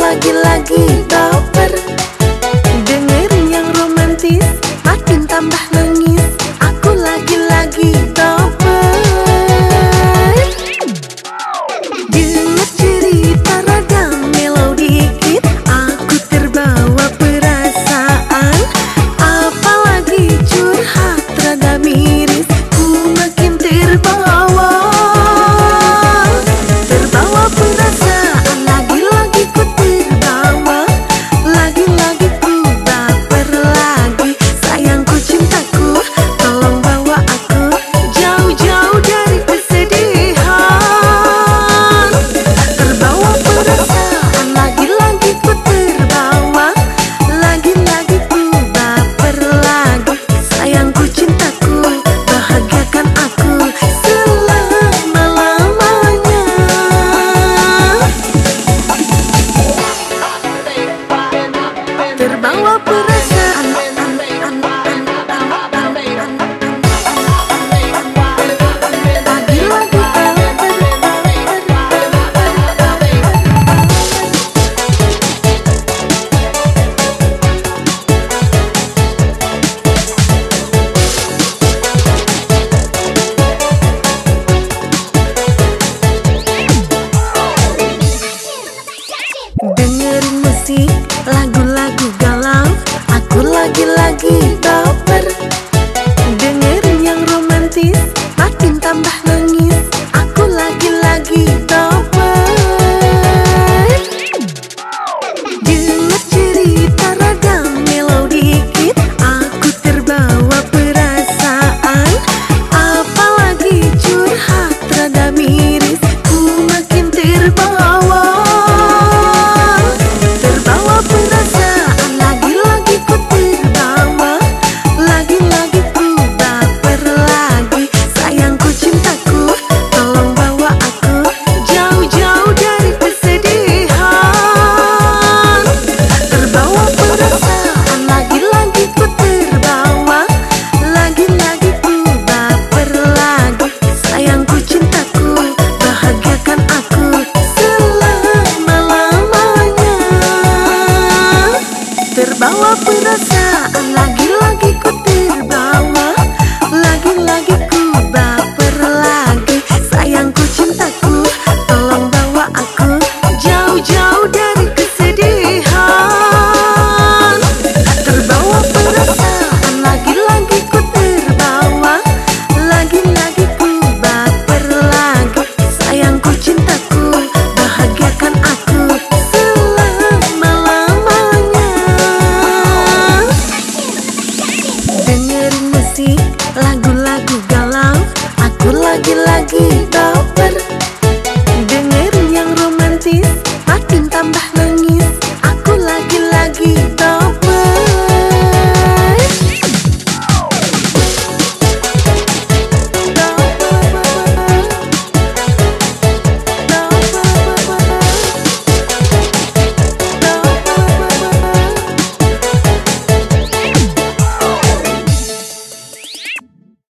lagi-lagi baper. Dengerin yang romantis, makin tambah nangis. Aku lagi-lagi baper. Dengar cerita rada melo dikit, aku terbawa perasaan. Apalagi curhat rada miris, ku makin terbawa. Terbawa perasaan, lagi-lagi ku terbawa. Lagi-lagi ku baper lagi. Sayangku, cintaku, tolong bawa aku jauh-jauh dari kesedihan. Terbawa perasaan, lagi-lagi ku terbawa. Lagi-lagi ku baper lagi. Sayangku, cintaku, bahagiakan aku selama-lamanya. Terbawa perasaan, lagi-lagi dengerin musik, lagu-lagu